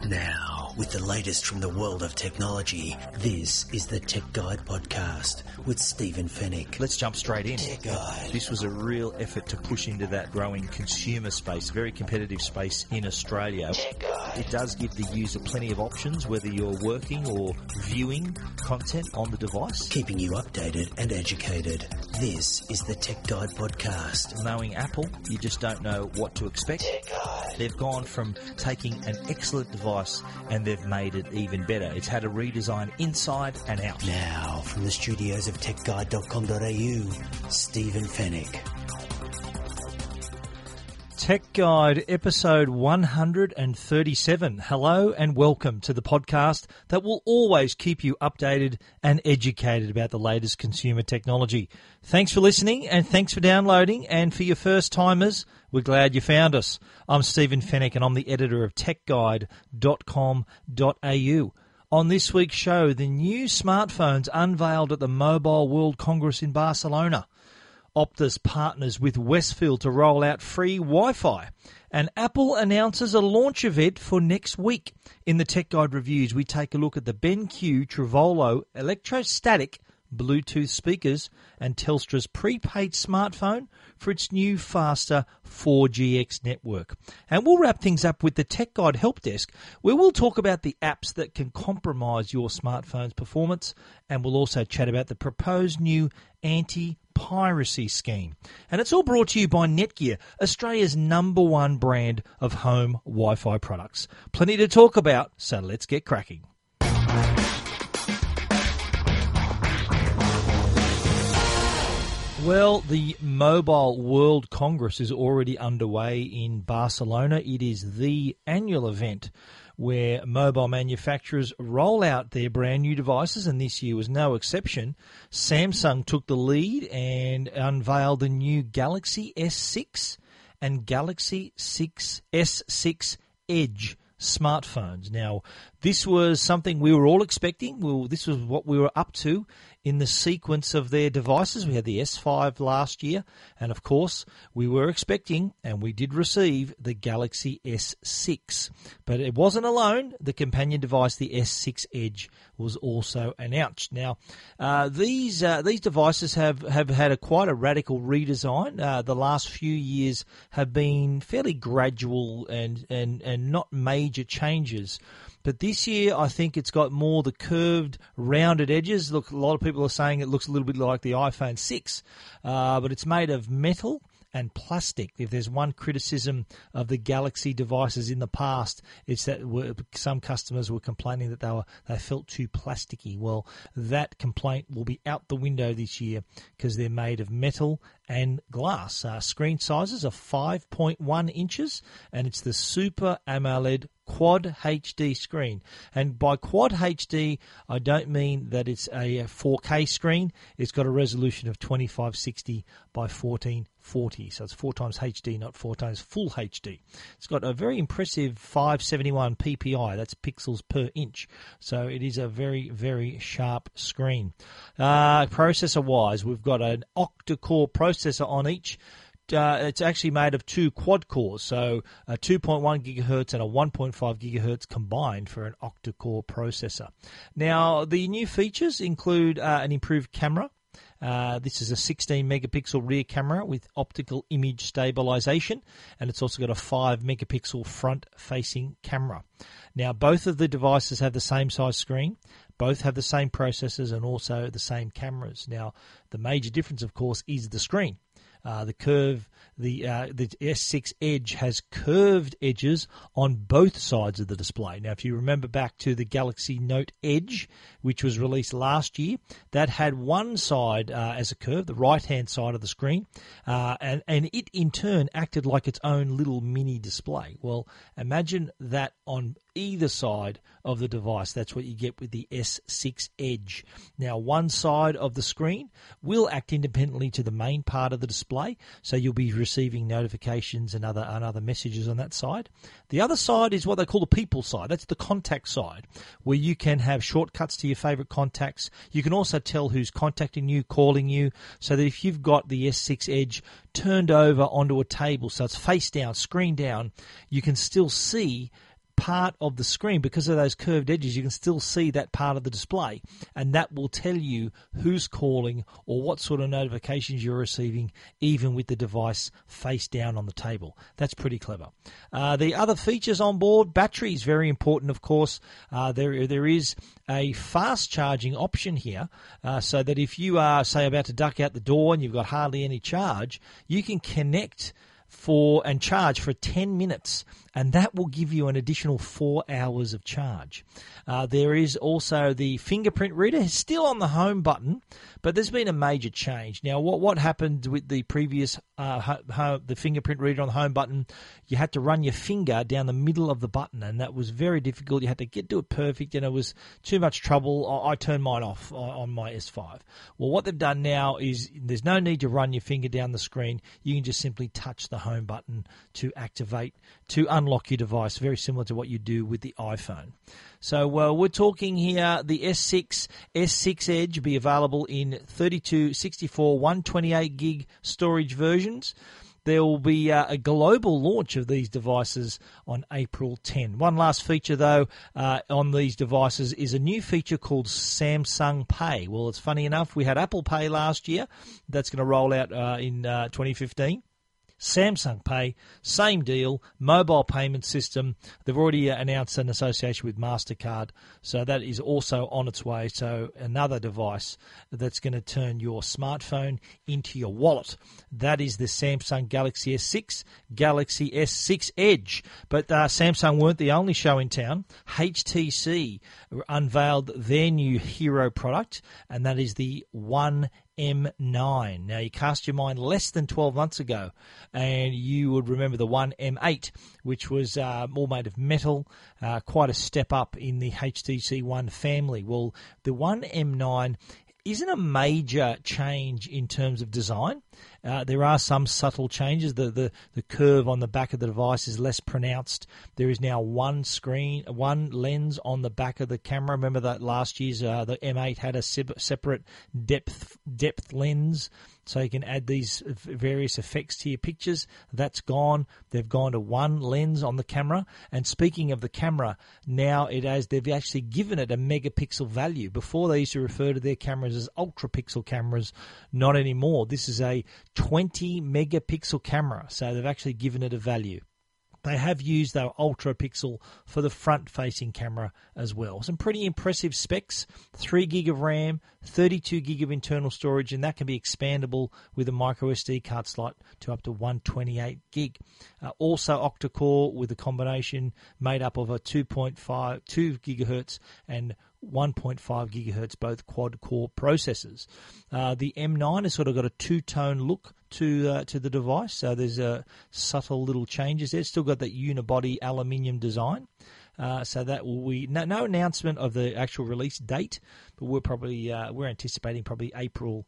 Now, with the latest from the world of technology, this is the Tech Guide Podcast with Stephen Fennick. Let's jump straight in. Tech Guide. This was a real effort to push into that growing consumer space, very competitive space in Australia. Tech Guide. It does give the user plenty of options, whether you're working or viewing content on the device. Keeping you updated and educated. This is the Tech Guide Podcast. Knowing Apple, you just don't know what to expect. Tech Guide. They've gone from taking an excellent device and they've made it even better. It's had a redesign inside and out. Now, from the studios of techguide.com.au, Stephen Fennick. Tech Guide episode 137. Hello and welcome to the podcast that will always keep you updated and educated about the latest consumer technology. Thanks for listening and thanks for downloading, and for your first timers, we're glad you found us. I'm Stephen Fennick and I'm the editor of techguide.com.au. On this week's show, the new smartphones unveiled at the Mobile World Congress in Barcelona. Optus partners with Westfield to roll out free Wi-Fi. And Apple announces a launch event for next week. In the Tech Guide reviews, we take a look at the BenQ Trivolo electrostatic Bluetooth speakers and Telstra's prepaid smartphone for its new, faster 4GX network. And we'll wrap things up with the Tech Guide Help Desk, where we'll talk about the apps that can compromise your smartphone's performance, and we'll also chat about the proposed new anti-piracy scheme. And it's all brought to you by Netgear, Australia's #1 brand of home Wi-Fi products. Plenty to talk about, so let's get cracking. Well, the Mobile World Congress is already underway in Barcelona. It is the annual event where mobile manufacturers roll out their brand new devices, and this year was no exception. Samsung took the lead and unveiled the new Galaxy S6 and Galaxy S6 Edge smartphones. Now, this was something we were all expecting. This was what we were up to in the sequence of their devices. We had the S5 last year, and of course, we were expecting, and we did receive, the Galaxy S6. But it wasn't alone. The companion device, the S6 Edge, was also announced. Now, these devices have had quite a radical redesign. The last few years have been fairly gradual and not major changes. But this year, I think it's got more the curved, rounded edges. Look, a lot of people are saying it looks a little bit like the iPhone 6, but it's made of metal and plastic. If there's one criticism of the Galaxy devices in the past, it's that some customers were complaining that they felt too plasticky. Well, that complaint will be out the window this year because they're made of metal and glass. Screen sizes are 5.1 inches, and it's the Super AMOLED Quad HD screen. And by Quad HD, I don't mean that it's a 4K screen. It's got a resolution of 2560 by 1440. So it's 4 times HD, not 4 times full HD. It's got a very impressive 571 PPI. That's pixels per inch. So it is a very, very sharp screen. Processor-wise, we've got an octa-core processor on each. It's actually made of 2 quad cores, so a 2.1 gigahertz and a 1.5 gigahertz combined for an octa-core processor. Now, the new features include an improved camera. This is a 16 megapixel rear camera with optical image stabilization, and it's also got a 5 megapixel front facing camera. Now, both of the devices have the same size screen. Both have the same processors and also the same cameras. Now, the major difference, of course, is the screen. The S6 Edge has curved edges on both sides of the display. Now, if you remember back to the Galaxy Note Edge, which was released last year, that had one side as a curve, the right-hand side of the screen, and it in turn acted like its own little mini display. Well, imagine that on either side of the device. That's what you get with the S6 Edge. Now, one side of the screen will act independently to the main part of the display, so you'll be receiving notifications and other messages on that side. The other side is what they call the people side. That's the contact side, where you can have shortcuts to your favorite contacts. You can also tell who's contacting you, calling you, so that if you've got the S6 Edge turned over onto a table, so it's face down, screen down, you can still see part of the screen, because of those curved edges, you can still see that part of the display, and that will tell you who's calling or what sort of notifications you're receiving, even with the device face down on the table. That's pretty clever. The other features on board, battery is very important, of course. There is a fast charging option here, so that if you are, say, about to duck out the door and you've got hardly any charge, you can connect and charge for 10 minutes, and that will give you an additional 4 hours of charge. There is also the fingerprint reader. It's still on the home button, but there's been a major change. Now, what happened with the previous the fingerprint reader on the home button, you had to run your finger down the middle of the button, and that was very difficult. You had to do it perfect, and it was too much trouble. I turned mine off on my S5. Well, what they've done now is there's no need to run your finger down the screen. You can just simply touch the home button to unlock your device, very similar to what you do with the iPhone. So we're talking here the S6 Edge will be available in 32, 64, 128 gig storage versions. There will be a global launch of these devices on April 10. One last feature, though, on these devices is a new feature called Samsung Pay. Well, it's funny enough, we had Apple Pay last year. That's going to roll out in 2015. Samsung Pay, same deal, mobile payment system. They've already announced an association with MasterCard, so that is also on its way. So another device that's going to turn your smartphone into your wallet. That is the Samsung Galaxy S6, Galaxy S6 Edge. But Samsung weren't the only show in town. HTC unveiled their new hero product, and that is the One M9. Now, you cast your mind less than 12 months ago, and you would remember the One M8, which was more made of metal, quite a step up in the HTC One family. Well, the One M9 isn't a major change in terms of design. There are some subtle changes. The curve on the back of the device is less pronounced. There is now one lens on the back of the camera. Remember that last year's the M8 had a separate depth lens, so you can add these various effects to your pictures. That's gone. They've gone to one lens on the camera. And speaking of the camera, now they've actually given it a megapixel value. Before, they used to refer to their cameras as ultra pixel cameras. Not anymore. This is a 20 megapixel camera, so they've actually given it a value. They have used their ultra pixel for the front-facing camera as well. Some pretty impressive specs, 3 gig of RAM, 32 gig of internal storage, and that can be expandable with a micro SD card slot to up to 128 gig. Also octa-core with a combination made up of a 2 gigahertz and 1.5 gigahertz, both quad-core processors. The M9 has sort of got a two-tone look to the device, so there's subtle little changes there. It's still got that unibody aluminium design, so that will be no announcement of the actual release date, but we're anticipating probably April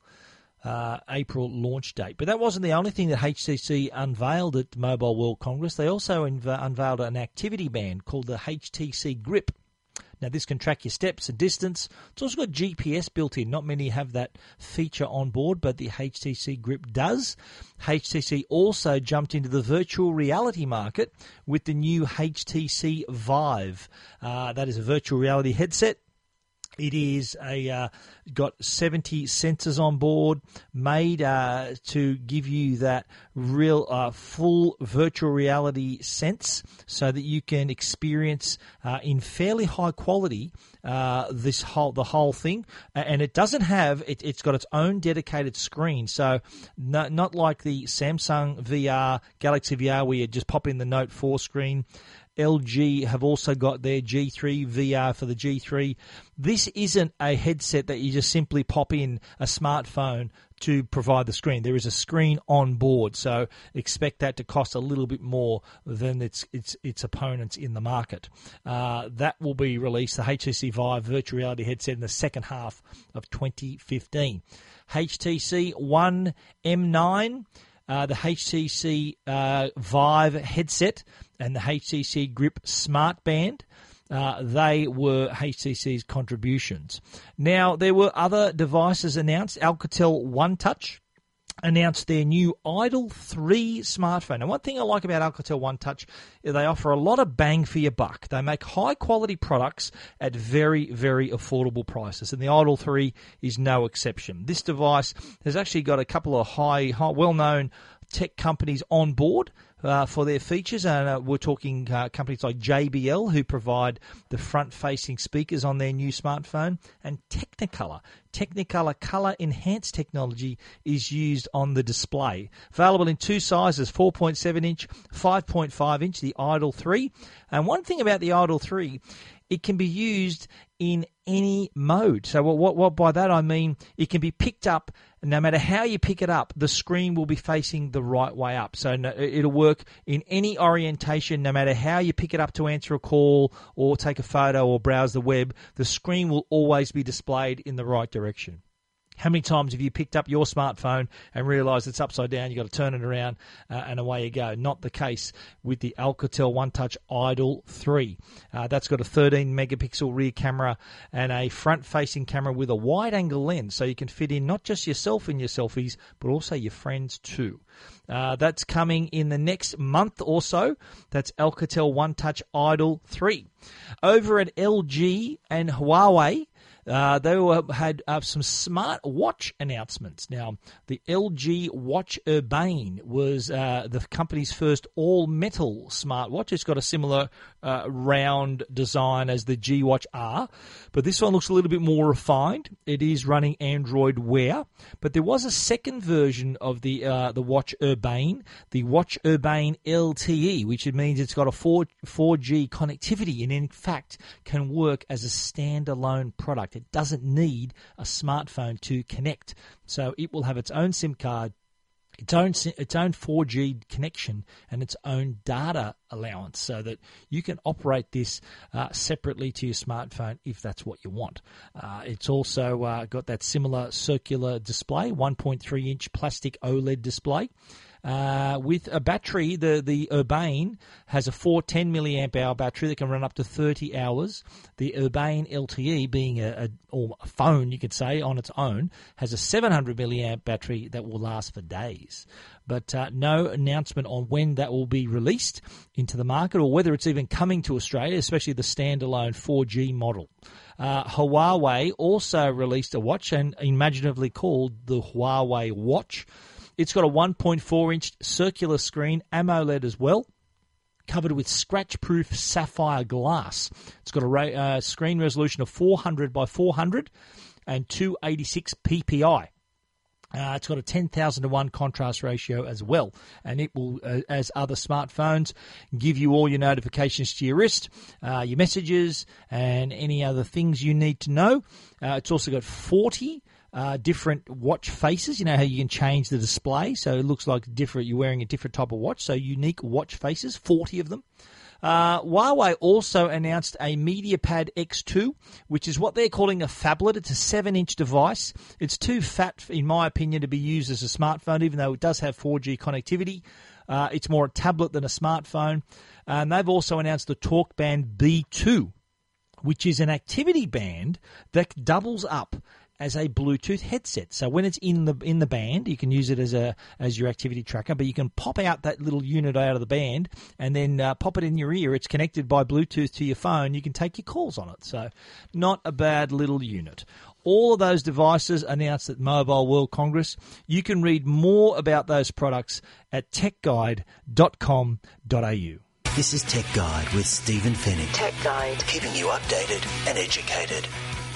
launch date. But that wasn't the only thing that HTC unveiled at Mobile World Congress. They also unveiled an activity band called the HTC Grip. Now, this can track your steps and distance. It's also got GPS built in. Not many have that feature on board, but the HTC Grip does. HTC also jumped into the virtual reality market with the new HTC Vive. That is a virtual reality headset. It is got 70 sensors on board, made to give you that real full virtual reality sense, so that you can experience in fairly high quality the whole thing. And it doesn't have it's got its own dedicated screen, so not like the Samsung VR, Galaxy VR, where you just pop in the Note 4 screen. LG have also got their G3 VR for the G3. This isn't a headset that you just simply pop in a smartphone to provide the screen. There is a screen on board, so expect that to cost a little bit more than its opponents in the market. That will be released, the HTC Vive virtual reality headset, in the second half of 2015. HTC One M9, the HTC Vive headset, and the HTC Grip Smart Band. They were HTC's contributions. Now, there were other devices announced. Alcatel One Touch announced their new Idol 3 smartphone. Now, one thing I like about Alcatel One Touch is they offer a lot of bang for your buck. They make high-quality products at very, very affordable prices, and the Idol 3 is no exception. This device has actually got a couple of well-known tech companies on board for their features, and we're talking companies like JBL, who provide the front-facing speakers on their new smartphone, and Technicolor. Technicolor Color Enhanced technology is used on the display. Available in two sizes, 4.7-inch, 5.5-inch, the Idol 3. And one thing about the Idol 3, it can be used in any mode. So what by that I mean, it can be picked up. No matter how you pick it up, the screen will be facing the right way up. So it'll work in any orientation, no matter how you pick it up to answer a call or take a photo or browse the web. The screen will always be displayed in the right direction. How many times have you picked up your smartphone and realised it's upside down, you've got to turn it around, and away you go? Not the case with the Alcatel One Touch Idol 3. That's got a 13-megapixel rear camera and a front-facing camera with a wide-angle lens, so you can fit in not just yourself in your selfies, but also your friends too. That's coming in the next month or so. That's Alcatel One Touch Idol 3. Over at LG and Huawei, they had some smart watch announcements. Now, the LG Watch Urbane was the company's first all-metal smartwatch. It's got a similar round design as the G Watch R, but this one looks a little bit more refined. It is running Android Wear, but there was a second version of the Watch Urbane, the Watch Urbane LTE, which means it's got a 4G connectivity and, in fact, can work as a standalone product. It doesn't need a smartphone to connect. So it will have its own SIM card, its own 4G connection, and its own data allowance, so that you can operate this separately to your smartphone if that's what you want. It's also got that similar circular display, 1.3-inch plastic OLED display. With a battery, the Urbane has a 410 milliamp hour battery that can run up to 30 hours. The Urbane LTE, being a phone, you could say, on its own, has a 700 milliamp battery that will last for days. But no announcement on when that will be released into the market or whether it's even coming to Australia, especially the standalone 4G model. Huawei also released a watch, and imaginatively called the Huawei Watch. It's got a 1.4-inch circular screen, AMOLED as well, covered with scratch-proof sapphire glass. It's got a screen resolution of 400 by 400 and 286 ppi. It's got a 10,000-to-1 contrast ratio as well, and it will, as other smartphones, give you all your notifications to your wrist, your messages, and any other things you need to know. It's also got 40 different watch faces. You know how you can change the display, so it looks like you're wearing a different type of watch, so unique watch faces, 40 of them. Huawei also announced a MediaPad X2, which is what they're calling a phablet. It's a 7-inch device. It's too fat, in my opinion, to be used as a smartphone, even though it does have 4G connectivity. It's more a tablet than a smartphone. And they've also announced the TalkBand B2, which is an activity band that doubles up as a Bluetooth headset. So when it's in the band, you can use it as your activity tracker, but you can pop out that little unit out of the band and then pop it in your ear. It's connected by Bluetooth to your phone. You can take your calls on it. So not a bad little unit. All of those devices announced at Mobile World Congress. You can read more about those products at techguide.com.au. This is Tech Guide with Stephen Fennick. Tech Guide. Keeping you updated and educated.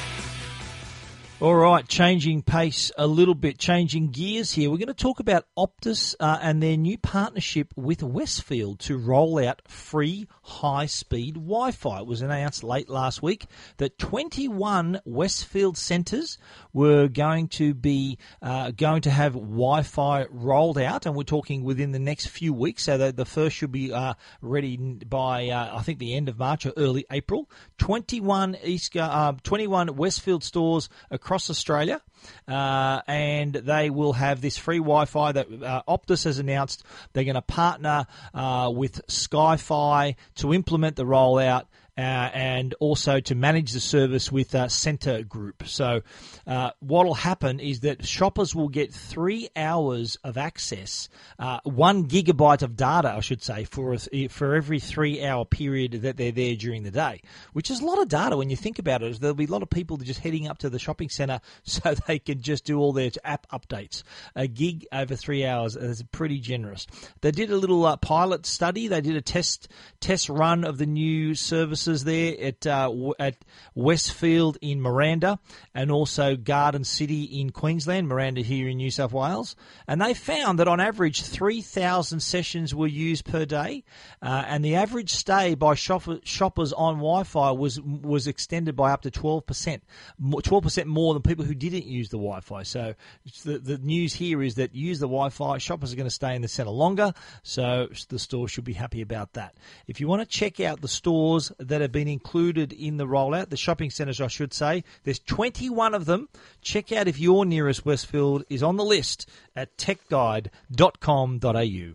All right, changing pace a little bit, changing gears here. We're going to talk about Optus and their new partnership with Westfield to roll out free high-speed Wi-Fi. It was announced late last week that 21 Westfield centres were going to have Wi-Fi rolled out, and we're talking within the next few weeks. So the first should be ready by I think the end of March or early April. 21 Westfield stores across Australia, and they will have this free Wi-Fi that Optus has announced. They're going to partner with Sky-Fi to implement the rollout, and also to manage the service with Centre Group. So what will happen is that shoppers will get 3 hours of access, 1 gigabyte of data, I should say, for every 3 hour period that they're there during the day, which is a lot of data when you think about it. There'll be a lot of people just heading up to the shopping centre so they can just do all their app updates. A gig over 3 hours is pretty generous. They did a little pilot study. They did a test run of the new services there at Westfield in Miranda and also Garden City in Queensland, Miranda here in New South Wales. And they found that on average 3,000 sessions were used per day, and the average stay by shoppers on Wi-Fi was extended by up to 12% more than people who didn't use the Wi-Fi. So the news here is that use the Wi-Fi, shoppers are going to stay in the centre longer, so the store should be happy about that. If you want to check out the stores that have been included in the rollout, the shopping centres I should say, there's 21 of them. Check out if your nearest Westfield is on the list at techguide.com.au.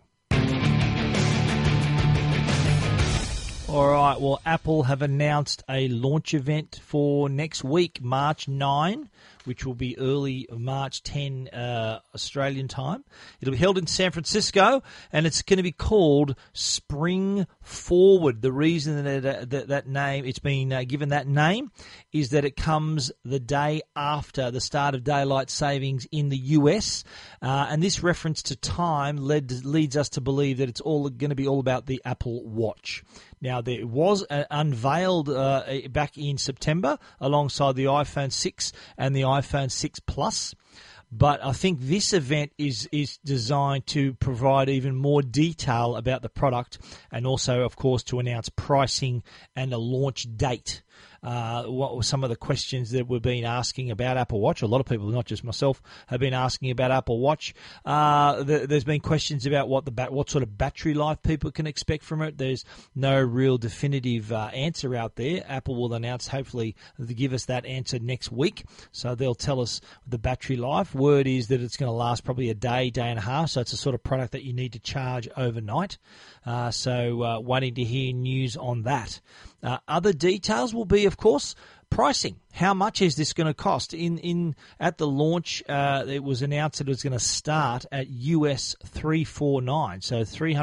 All right, well, Apple have announced a launch event for next week, March 9, which will be early March 10 Australian time. It'll be held in San Francisco, and it's going to be called Spring Forward. The reason that name, it's been given that name, is that it comes the day after the start of daylight savings in the US, and this reference to time leads us to believe that it's all going to be all about the Apple Watch. Now, there was unveiled back in September alongside the iPhone 6 and the iPhone 6 Plus. But I think this event is designed to provide even more detail about the product and also, of course, to announce pricing and a launch date. What were some of the questions that we've been asking about Apple Watch? A lot of people, not just myself, have been asking about Apple Watch. There's been questions about what sort of battery life people can expect from it. There's no real definitive answer out there. Apple will announce, hopefully, to give us that answer next week. So they'll tell us the battery life. Word is that it's going to last probably a day and a half. So it's a sort of product that you need to charge overnight. So waiting to hear news on that. Other details will be, of course, pricing. How much is this going to cost? At the launch, it was announced that it was going to start at US $349, so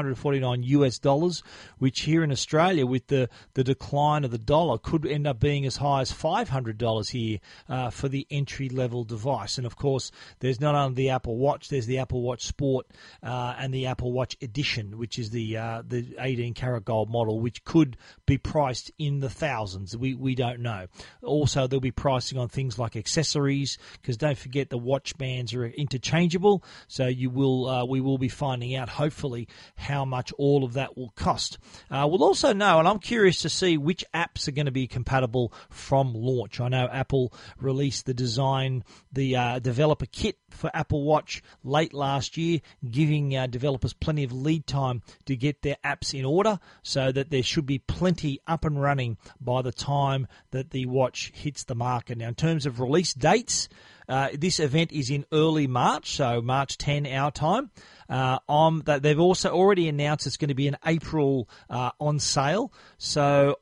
$349 which here in Australia, with the decline of the dollar, could end up being as high as $500 here for the entry-level device. And of course, there's not only the Apple Watch, there's the Apple Watch Sport and the Apple Watch Edition, which is the 18-karat gold model, which could be priced in the thousands. We don't know. Also, there'll be pricing on things like accessories, because don't forget the watch bands are interchangeable, so we will be finding out, hopefully, how much all of that will cost. We'll also know, and I'm curious to see which apps are going to be compatible from launch. I know Apple released the developer kit for Apple Watch late last year, giving developers plenty of lead time to get their apps in order, so that there should be plenty up and running by the time that the watch hits the market. Now, in terms of release dates, this event is in early March, so March 10 our time. They've also already announced it's going to be in April on sale. So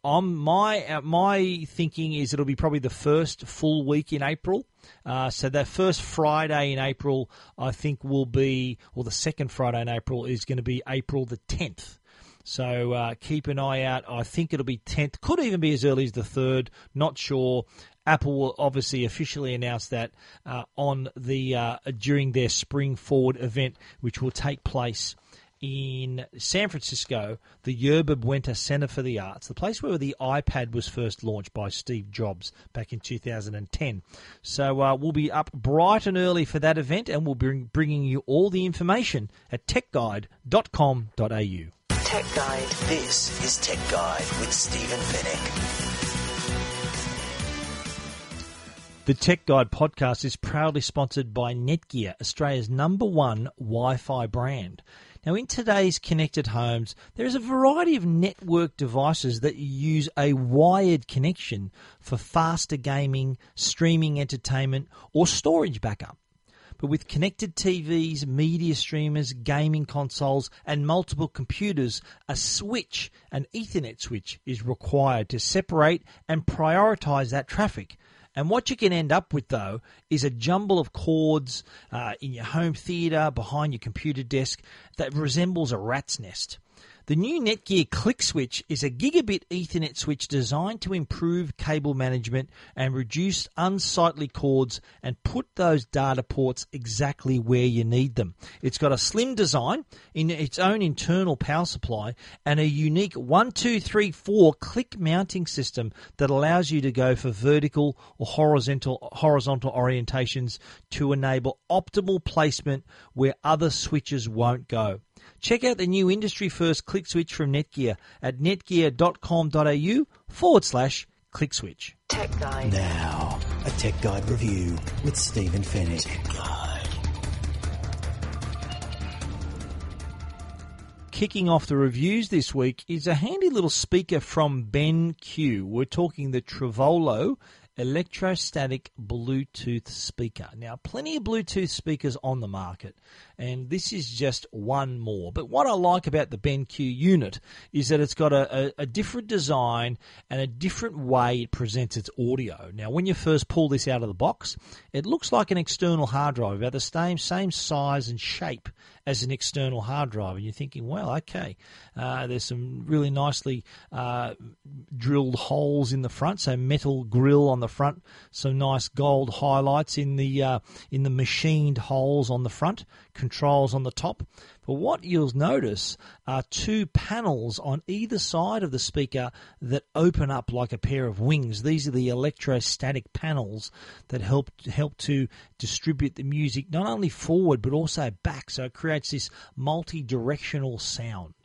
my thinking is it'll be probably the first full week in April. So that first Friday in April, I think will be, or the second Friday in April is going to be April the 10th. So keep an eye out. I think it'll be 10th. Could even be as early as the 3rd. Not sure. Apple will obviously officially announce that during their Spring Forward event, which will take place in San Francisco, the Yerba Buena Center for the Arts, the place where the iPad was first launched by Steve Jobs back in 2010. So we'll be up bright and early for that event, and we'll be bringing you all the information at techguide.com.au. Tech Guide. This is Tech Guide with Stephen Fennick. The Tech Guide podcast is proudly sponsored by Netgear, Australia's #1 Wi-Fi brand. Now, in today's connected homes, there is a variety of network devices that use a wired connection for faster gaming, streaming entertainment, or storage backup. But with connected TVs, media streamers, gaming consoles, and multiple computers, a switch, an Ethernet switch, is required to separate and prioritize that traffic. And what you can end up with, though, is a jumble of cords in your home theatre, behind your computer desk, that resembles a rat's nest. The new Netgear ClickSwitch is a gigabit Ethernet switch designed to improve cable management and reduce unsightly cords and put those data ports exactly where you need them. It's got a slim design, in its own internal power supply, and a unique 1, 2, 3, 4 click mounting system that allows you to go for vertical or horizontal orientations to enable optimal placement where other switches won't go. Check out the new industry-first ClickSwitch from Netgear at netgear.com.au/ClickSwitch. Tech Guide. Now, a Tech Guide review with Stephen Fennick. Tech Guide. Kicking off the reviews this week is a handy little speaker from BenQ. We're talking the Trivolo electrostatic Bluetooth speaker. Now, plenty of Bluetooth speakers on the market, and this is just one more. But what I like about the BenQ unit is that it's got a different design and a different way it presents its audio. Now, when you first pull this out of the box, it looks like an external hard drive, about the same size and shape as an external hard drive. And you're thinking, well, okay, there's some really nicely drilled holes in the front, so metal grill on the front, some nice gold highlights in the machined holes on the front, controls on the top. But what you'll notice are two panels on either side of the speaker that open up like a pair of wings. These are the electrostatic panels that help to distribute the music not only forward but also back, so it creates this multi-directional sound.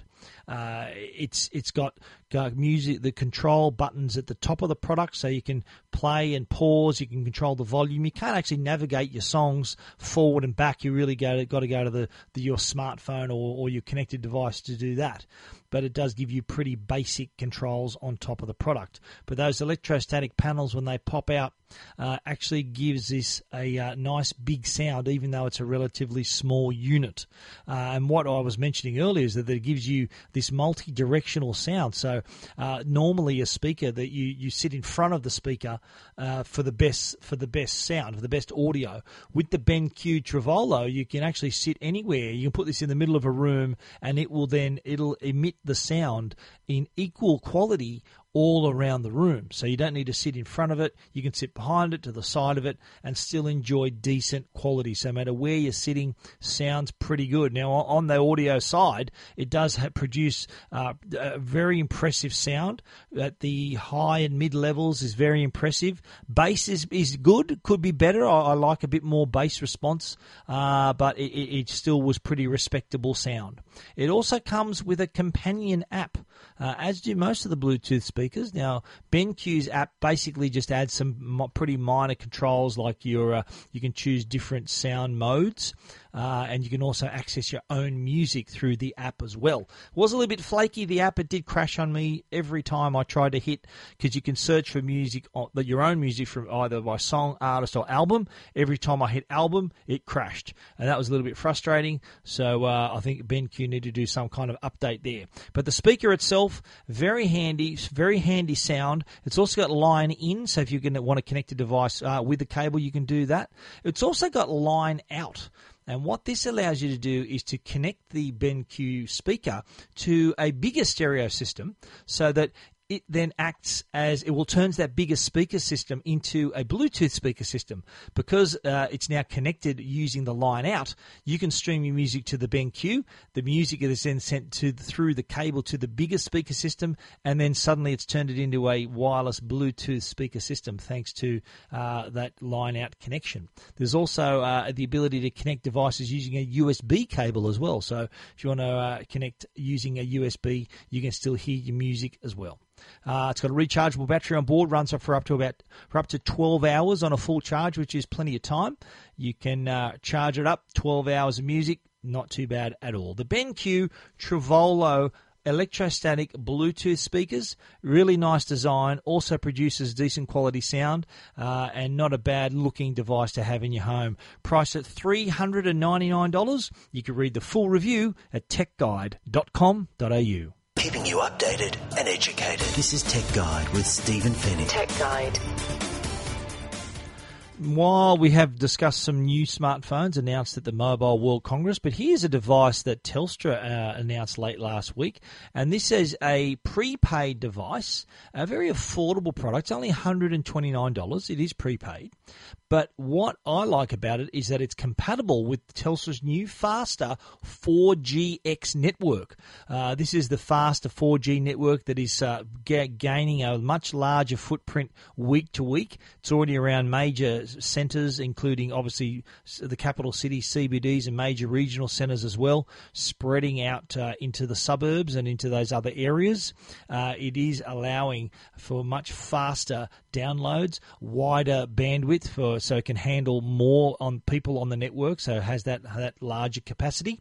It's got music, the control buttons at the top of the product, so you can play and pause. You can control the volume. You can't actually navigate your songs forward and back. You really got to go to your smartphone or your connected device to do that. But it does give you pretty basic controls on top of the product. But those electrostatic panels, when they pop out, actually gives this a nice big sound, even though it's a relatively small unit. And what I was mentioning earlier is that it gives you this multi-directional sound. So normally a speaker that you sit in front of the speaker for the best sound, for the best audio. With the BenQ Trivolo, you can actually sit anywhere. You can put this in the middle of a room, and it'll emit the sound in equal quality all around the room. So you don't need to sit in front of it. You can sit behind it, to the side of it, and still enjoy decent quality. So no matter where you're sitting, sounds pretty good. Now, on the audio side, it does produce a very impressive sound. At the high and mid levels is very impressive. Bass is good. Could be better. I like a bit more bass response, but it still was pretty respectable sound. It also comes with a companion app, as do most of the Bluetooth speakers. Now, BenQ's app basically just adds some pretty minor controls, like you can choose different sound modes, and you can also access your own music through the app as well. It was a little bit flaky, the app. It did crash on me every time I tried to hit, because you can search for music, your own music, from either by song, artist, or album. Every time I hit album, it crashed, and that was a little bit frustrating. So I think BenQ need to do some kind of update there. But the speaker itself, very handy sound. It's also got line in, so if you're going to want to connect a device with a cable, you can do that. It's also got line out. And what this allows you to do is to connect the BenQ speaker to a bigger stereo system, so that it then acts as, it will turn that bigger speaker system into a Bluetooth speaker system. Because it's now connected using the line out, you can stream your music to the BenQ. The music is then sent through the cable to the bigger speaker system, and then suddenly it's turned it into a wireless Bluetooth speaker system thanks to that line out connection. There's also the ability to connect devices using a USB cable as well. So if you want to connect using a USB, you can still hear your music as well. It's got a rechargeable battery on board, runs for up to 12 hours on a full charge, which is plenty of time. You can charge it up, 12 hours of music, not too bad at all. The BenQ Trivolo electrostatic Bluetooth speakers, really nice design, also produces decent quality sound, and not a bad looking device to have in your home. Priced at $399. You can read the full review at techguide.com.au. Keeping you updated and educated. This is Tech Guide with Stephen Fennick. Tech Guide. While we have discussed some new smartphones announced at the Mobile World Congress, but here's a device that Telstra announced late last week, and this is a prepaid device, a very affordable product. It's only $129. It is prepaid. But what I like about it is that it's compatible with Telstra's new faster 4GX network. This is the faster 4G network that is gaining a much larger footprint week to week. It's already around major centres, including obviously the capital city, CBDs, and major regional centres as well, spreading out into the suburbs and into those other areas. It is allowing for much faster downloads, wider bandwidth so it can handle more on people on the network, so it has that larger capacity.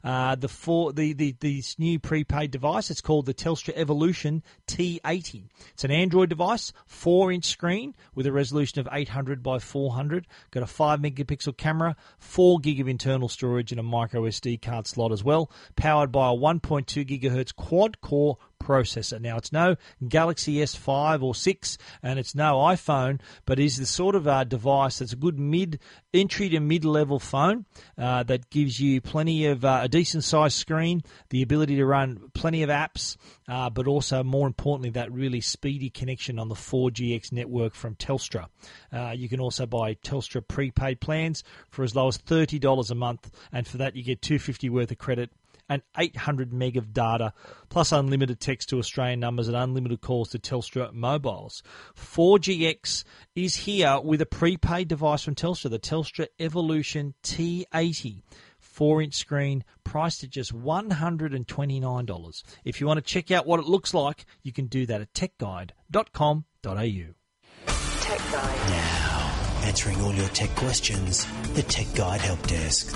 This new prepaid device, it's called the Telstra Evolution T80. It's an Android device, 4-inch screen with a resolution of 800 by 400, got a 5 megapixel camera, 4 gig of internal storage and a micro SD card slot as well, powered by a 1.2 gigahertz quad-core processor. Now, it's no Galaxy S5 or 6, and it's no iPhone, but is the sort of device that's a good entry to mid-level phone that gives you plenty of a decent-sized screen, the ability to run plenty of apps, but also, more importantly, that really speedy connection on the 4GX network from Telstra. You can also buy Telstra prepaid plans for as low as $30 a month, and for that you get $250 worth of credit and 800 meg of data, plus unlimited text to Australian numbers and unlimited calls to Telstra mobiles. 4GX is here with a prepaid device from Telstra, the Telstra Evolution T80. 4-inch screen, priced at just $129. If you want to check out what it looks like, you can do that at techguide.com.au. Tech Guide. Now, answering all your tech questions, the Tech Guide Help Desk.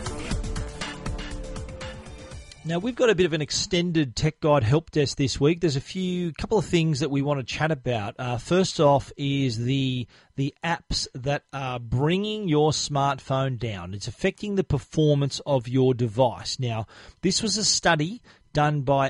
Now, we've got a bit of an extended Tech Guide help desk this week. There's a couple of things that we want to chat about. First off is the apps that are bringing your smartphone down. It's affecting the performance of your device. Now, this was a study done by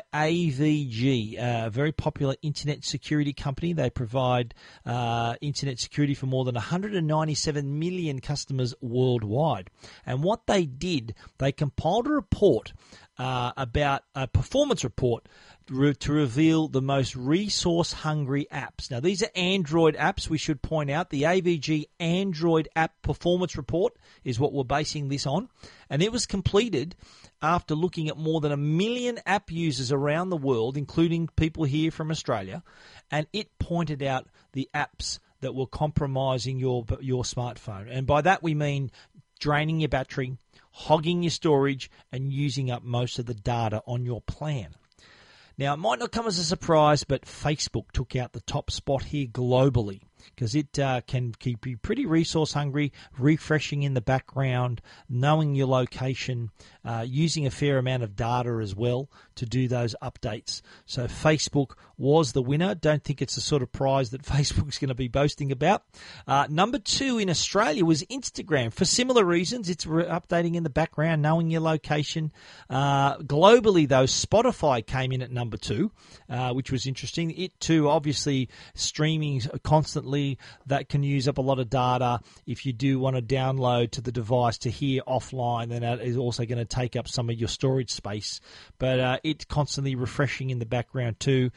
AVG, a very popular internet security company. They provide internet security for more than 197 million customers worldwide. And what they did, they compiled a report about a performance report to reveal the most resource-hungry apps. Now, these are Android apps, we should point out. The AVG Android App Performance Report is what we're basing this on. And it was completed after looking at more than 1 million app users around the world, including people here from Australia. And it pointed out the apps that were compromising your smartphone. And by that we mean draining your battery, hogging your storage, and using up most of the data on your plan. Now, it might not come as a surprise, but Facebook took out the top spot here globally because it can keep you pretty resource hungry, refreshing in the background, knowing your location, using a fair amount of data as well to do those updates. So Facebook was the winner. Don't think it's the sort of prize that Facebook's going to be boasting about. Number 2 in Australia was Instagram. For similar reasons, it's updating in the background, knowing your location. Globally, though, Spotify came in at number 2, which was interesting. It too, obviously, streaming constantly. That can use up a lot of data. If you do want to download to the device to hear offline, then that is also going to take up some of your storage space. But it's constantly refreshing in the background too,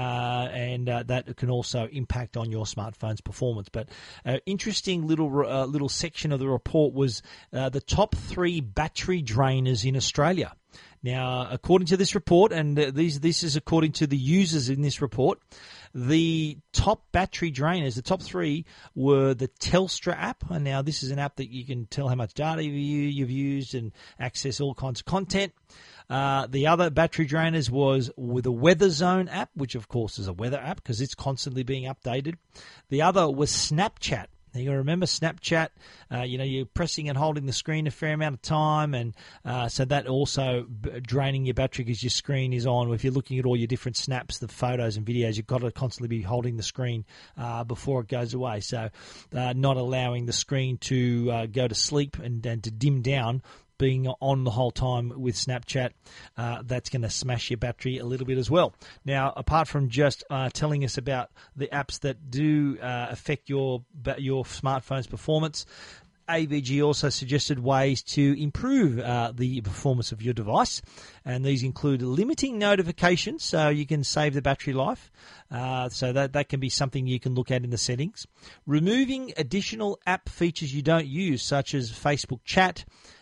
and that can also impact on your smartphone's performance. But interesting little section of the report was the top 3 battery drainers in Australia. Now, according to this report, and this is according to the users in this report, the top battery drainers, the top 3, were the Telstra app. And now this is an app that you can tell how much data you've used and access all kinds of content. The other battery drainers was with the Weather Zone app, which of course is a weather app because it's constantly being updated. The other was Snapchat. Now, you got to remember Snapchat, you're pressing and holding the screen a fair amount of time, and so that also draining your battery because your screen is on. If you're looking at all your different snaps, the photos and videos, you've got to constantly be holding the screen before it goes away. So not allowing the screen to go to sleep and to dim down, being on the whole time with Snapchat, that's going to smash your battery a little bit as well. Now, apart from just telling us about the apps that do affect your smartphone's performance, AVG also suggested ways to improve the performance of your device, and these include limiting notifications so you can save the battery life. So that can be something you can look at in the settings. Removing additional app features you don't use, such as Facebook Chat,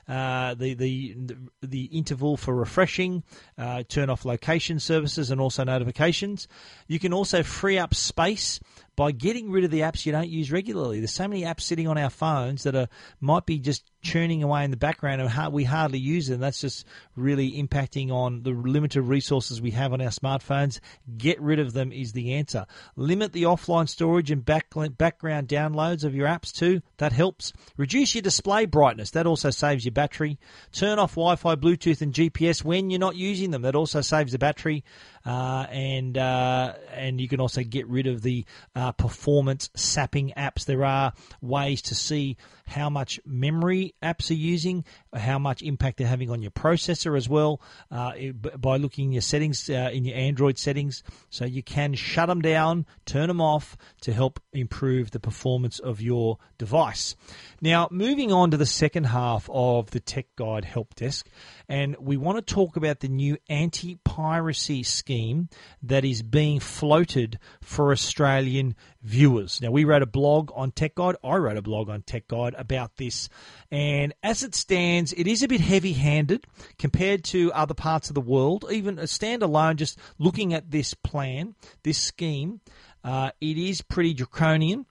the interval for refreshing, turn off location services and also notifications. You can also free up space by getting rid of the apps you don't use regularly. There's so many apps sitting on our phones that might be just churning away in the background and we hardly use them. That's just really impacting on the limited resources we have on our smartphones. Get rid of them is the answer. Limit the offline storage and background downloads of your apps too. That helps. Reduce your display brightness. That also saves your battery. Turn off Wi-Fi, Bluetooth and GPS when you're not using them. That also saves the battery. And you can also get rid of the performance sapping apps. There are ways to see how much memory apps are using, how much impact they're having on your processor as well, by looking in your settings, in your Android settings. So you can shut them down, turn them off to help improve the performance of your device. Now, moving on to the second half of the Tech Guide Help Desk, and we want to talk about the new anti-piracy scheme that is being floated for Australian viewers. Now, we wrote a blog on Tech Guide. I wrote a blog on Tech Guide about this. And as it stands, it is a bit heavy-handed compared to other parts of the world. Even a standalone, just looking at this plan, this scheme, it is pretty draconian.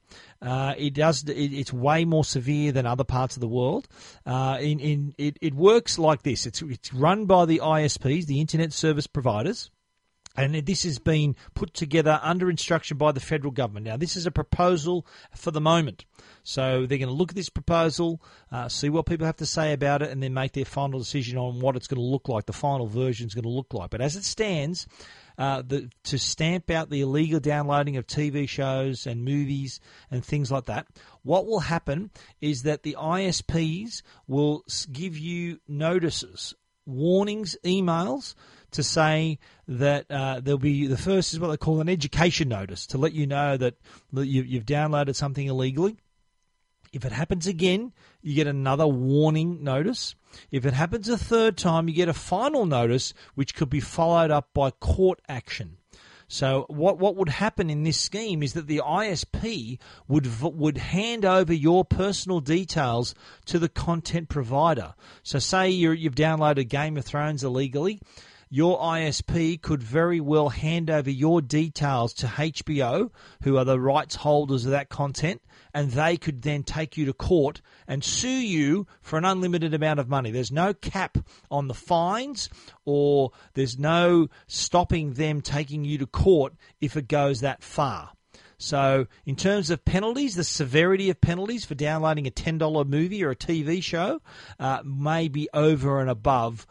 It's way more severe than other parts of the world. It works like this. It's run by the ISPs, the Internet Service Providers. And this has been put together under instruction by the federal government. Now, this is a proposal for the moment. So they're going to look at this proposal, see what people have to say about it, and then make their final decision on what it's going to look like, the final version is going to look like. But as it stands, to stamp out the illegal downloading of TV shows and movies and things like that, what will happen is that the ISPs will give you notices, warnings, emails, to say that there'll be, the first is what they call an education notice, to let you know that you've downloaded something illegally. If it happens again, you get another warning notice. If it happens a third time, you get a final notice, which could be followed up by court action. So what would happen in this scheme is that the ISP would hand over your personal details to the content provider. So say you've downloaded Game of Thrones illegally. Your ISP could very well hand over your details to HBO, who are the rights holders of that content, and they could then take you to court and sue you for an unlimited amount of money. There's no cap on the fines, or there's no stopping them taking you to court if it goes that far. So in terms of penalties, the severity of penalties for downloading a $10 movie or a TV show may be over and above.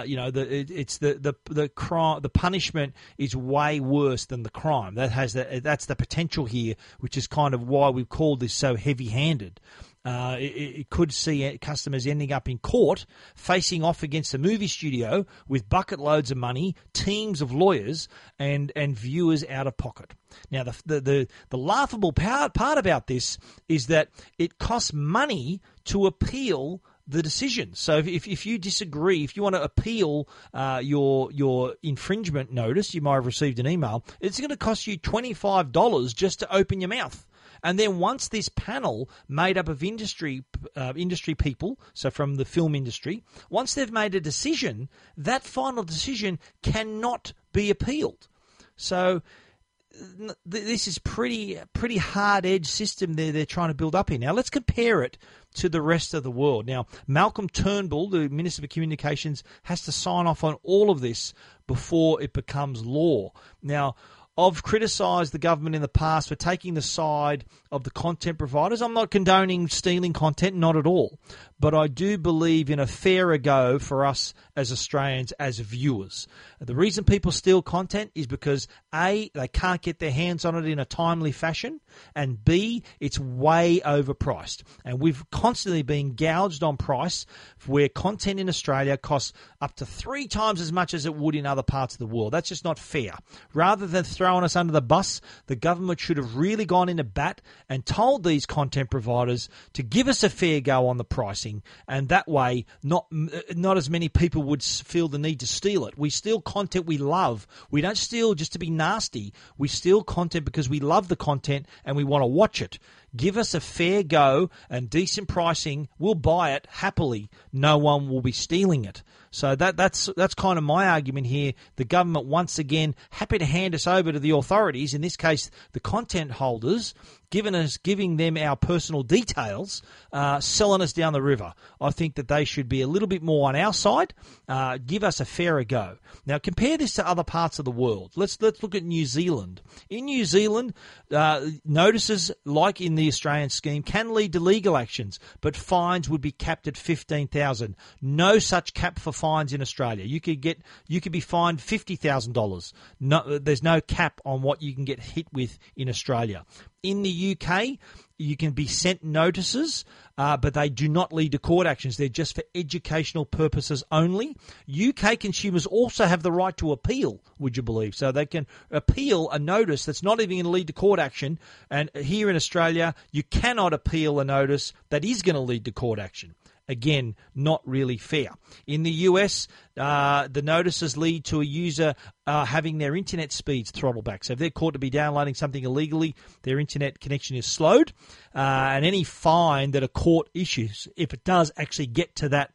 The crime, the punishment is way worse than the crime. That's the potential here, which is kind of why we've called this so heavy-handed. It could see customers ending up in court facing off against a movie studio with bucket loads of money, teams of lawyers, and viewers out of pocket. Now, the laughable part about this is that it costs money to appeal the decision. So if you disagree, if you want to appeal your infringement notice, you might have received an email, it's going to cost you $25 just to open your mouth. And then once this panel made up of industry people, so from the film industry, once they've made a decision, that final decision cannot be appealed. So this is pretty hard-edged system they're trying to build up here. Now, let's compare it to the rest of the world. Now, Malcolm Turnbull, the Minister for Communications, has to sign off on all of this before it becomes law. Now, I've criticised the government in the past for taking the side of the content providers. I'm not condoning stealing content, not at all. But I do believe in a fairer go for us as Australians, as viewers. The reason people steal content is because A, they can't get their hands on it in a timely fashion, and B, it's way overpriced. And we've constantly been gouged on price where content in Australia costs up to 3 times as much as it would in other parts of the world. That's just not fair. Rather than throwing us under the bus, the government should have really gone into bat and told these content providers to give us a fair go on the pricing, and that way not as many people would feel the need to steal it. We steal content we love. We don't steal just to be nasty. We steal content because we love the content and we want to watch it. Give us a fair go and decent pricing. We'll buy it happily. No one will be stealing it. So that's kind of my argument here. The government, once again, happy to hand us over to the authorities, in this case the content holders, giving them our personal details, selling us down the river. I think that they should be a little bit more on our side. Give us a fairer go. Now compare this to other parts of the world. Let's look at New Zealand. In New Zealand, notices like in the Australian scheme can lead to legal actions, but fines would be capped at $15,000. No such cap for fines in Australia. You could be fined $50,000. No, there's no cap on what you can get hit with in Australia. In the UK, you can be sent notices, but they do not lead to court actions. They're just for educational purposes only. UK consumers also have the right to appeal, would you believe? So they can appeal a notice that's not even going to lead to court action. And here in Australia, you cannot appeal a notice that is going to lead to court action. Again, not really fair. In the US, the notices lead to a user having their internet speeds throttled back. So if they're caught to be downloading something illegally, their internet connection is slowed. And any fine that a court issues, if it does actually get to that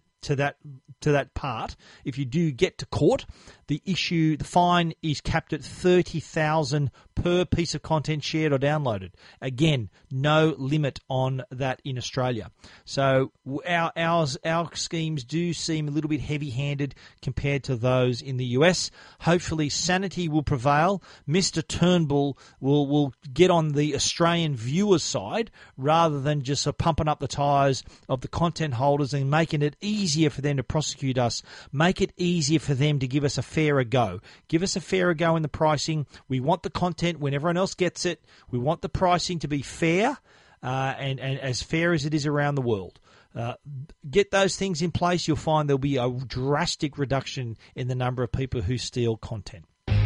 part, if you do get to court, the fine is capped at $30,000 per piece of content shared or downloaded. Again, no limit on that in Australia. So our schemes do seem a little bit heavy-handed compared to those in the US. Hopefully sanity will prevail. Mr. Turnbull will get on the Australian viewers' side rather than just pumping up the tyres of the content holders and making it easier for them to prosecute us. Make it easier for them to give us a fairer go. Give us a fairer go in the pricing. We want the content when everyone else gets it. We want the pricing to be fair and as fair as it is around the world. Get those things in place, you'll find there'll be a drastic reduction in the number of people who steal content.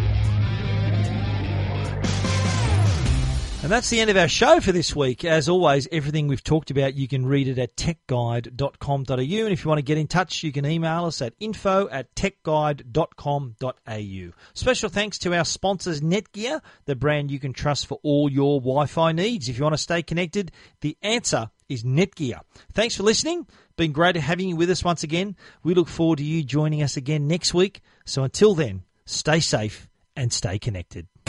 And that's the end of our show for this week. As always, everything we've talked about, you can read it at techguide.com.au. And if you want to get in touch, you can email us at info@techguide.com.au. Special thanks to our sponsors, Netgear, the brand you can trust for all your Wi-Fi needs. If you want to stay connected, the answer is Netgear. Thanks for listening. Been great having you with us once again. We look forward to you joining us again next week. So until then, stay safe and stay connected.